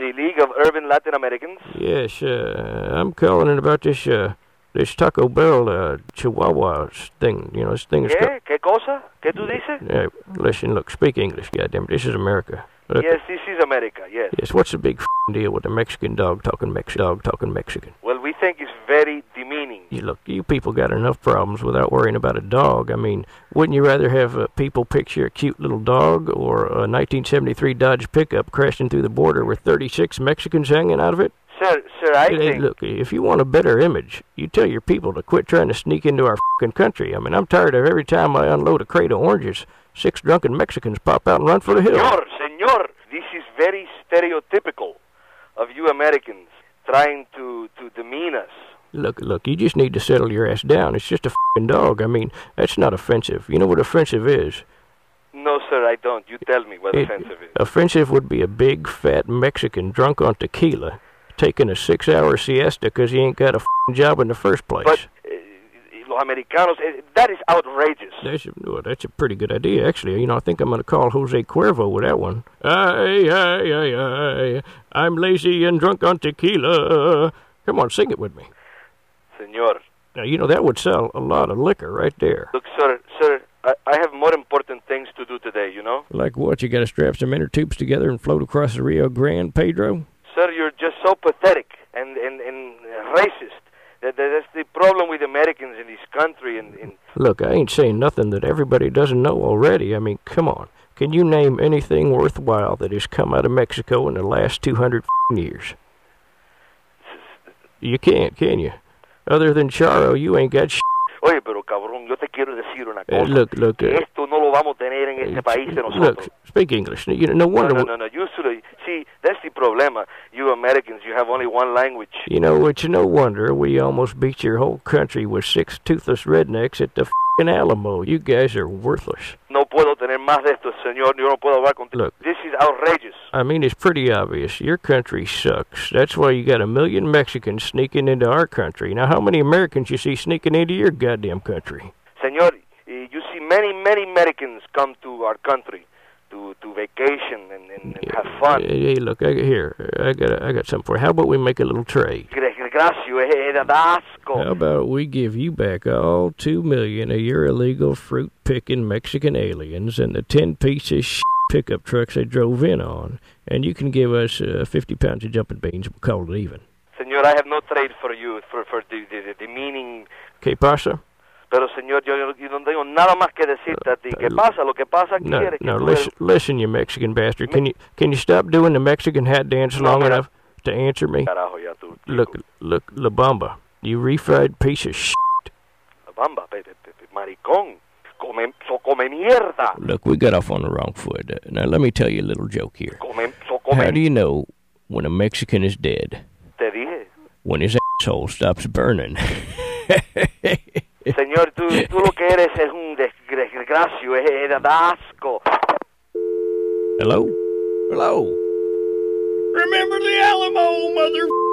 the League of Urban Latin Americans. Yes, I'm calling in about this Taco Bell Chihuahua thing. You know, this thing is... ¿Qué cosa? ¿Qué tú dices? Listen, look, speak English, goddammit. This is America. Yes, this is America, yes. Yes, what's the big deal with the Mexican dog talking Mexican? Well, we think it's very demeaning. Look, you people got enough problems without worrying about a dog. I mean, wouldn't you rather have people picture a cute little dog or a 1973 Dodge pickup crashing through the border with 36 Mexicans hanging out of it? Sir, I think... Look, if you want a better image, you tell your people to quit trying to sneak into our fucking country. I mean, I'm tired of every time I unload a crate of oranges, 6 drunken Mexicans pop out and run for the hills. Senor, this is very stereotypical of you Americans trying to demean us. Look, you just need to settle your ass down. It's just a fucking dog. I mean, that's not offensive. You know what offensive is? No, sir, I don't. You tell me what offensive is. Offensive would be a big, fat Mexican drunk on tequila taking a 6-hour siesta because he ain't got a fucking job in the first place. But, los Americanos, that is outrageous. That's a pretty good idea, actually. You know, I think I'm going to call Jose Cuervo with that one. I'm lazy and drunk on tequila. Come on, sing it with me. Senor. Now, you know, that would sell a lot of liquor right there. Look, sir, I have more important things to do today, you know? Like what? You got to strap some inner tubes together and float across the Rio Grande, Pedro? Sir, you're just so pathetic and racist. That's the problem with Americans in this country. Look, I ain't saying nothing that everybody doesn't know already. I mean, come on. Can you name anything worthwhile that has come out of Mexico in the last 200 years? You can't, can you? Other than Charo, you ain't got Oye, pero cabrón, yo te quiero decir una cosa. Look. Esto no lo vamos a tener en este país de nosotros. Look, speak English. You know, no wonder... No. You should... See, that's the problema. You Americans, you have only one language. You know, it's no wonder we almost beat your whole country with 6 toothless rednecks at the f***ing Alamo. You guys are worthless. No puedo tener más de esto, señor. Yo no puedo hablar contigo. Look. This is outrageous. I mean, it's pretty obvious. Your country sucks. That's why you got 1 million Mexicans sneaking into our country. Now, how many Americans you see sneaking into your goddamn country? Senor, you see many Americans come to our country to vacation and have fun. Hey, look, I got something for you. How about we make a little trade? How about we give you back all 2 million of your illegal fruit-picking Mexican aliens and the 10 pieces of pickup trucks they drove in on, and you can give us 50 pounds of jumping beans. We'll call it even. Senor, I have no trade for you for the meaning. ¿Qué pasa? Pero, señor, yo no tengo nada más que decirte a ti. ¿Qué pasa? Lo que pasa aquí es que listen, you Mexican bastard. Can you stop doing the Mexican hat dance long enough to answer me? Carajo, ya tú. Look, La Bamba, you refried piece of shit. La Bamba, maricón. Come mierda. Look, we got off on the wrong foot. Now, let me tell you a little joke here. How do you know when a Mexican is dead? Te dije. When his asshole stops burning. Señor, tú lo que eres es un desgracio, da asco. Hello? Remember the Alamo, mother...